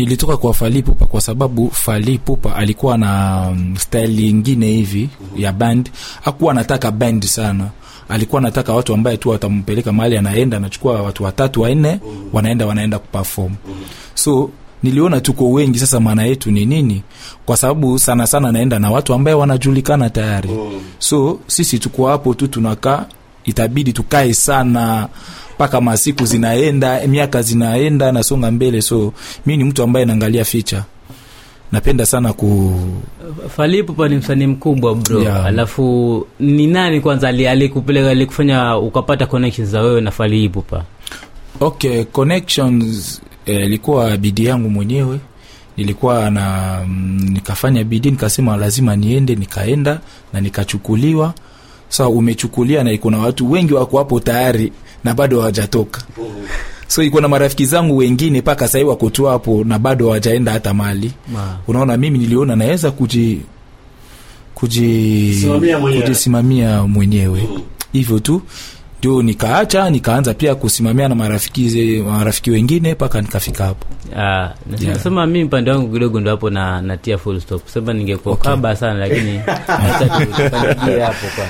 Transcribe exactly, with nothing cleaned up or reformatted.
Nilitoka kwa Fally Ipupa kwa sababu Fally Ipupa alikuwa na um, style nyingine hivi ya band. Hakuwa anataka band sana. Alikuwa anataka watu ambao tu watampeleka mahali anaenda, anachukua watu watatu wanne wanaenda wanaenda kuperform. So niliona tuko wengi sasa, maana yetu ni nini? Kwa sababu sana sana naenda na watu ambao wanajulikana tayari. So sisi tuko hapo tu tunakaa, itabidi tukae sana paka masiku zinaenda, miaka zinaenda na songa mbele. So mimi ni mtu ambaye naangalia feature. Napenda sana ku Fally Ipupa ni msanii mkubwa bro. Yeah. Alafu ni nani kwanza alikupeleka alikufanya ukapata connections za wewe na Fally Ipupa? Okay, connections ilikuwa eh, bidii yangu mwenyewe. Nilikuwa na mm, nikafanya bidii, nikasema lazima niende, nikaenda na nikachukuliwa. Sasa so, umechukulia na iko na watu wengi wako hapo tayari na bado hawajatoka. So iko na marafiki zangu wengine paka sasa wako tu hapo na bado hawajaenda hata mali. Unaona, mimi niliona naweza kuji kuji kujisimamia mwenyewe. Hivyo tu ndio nikaacha, nikaanza pia kusimamia na marafiki marafiki wengine paka nikafika hapo. Ah, nasema mimi pande wangu kidogo ndo hapo na natia full stop. Sasa ningekuwa okay. Kaba sana lakini acha tupangie hapo kwa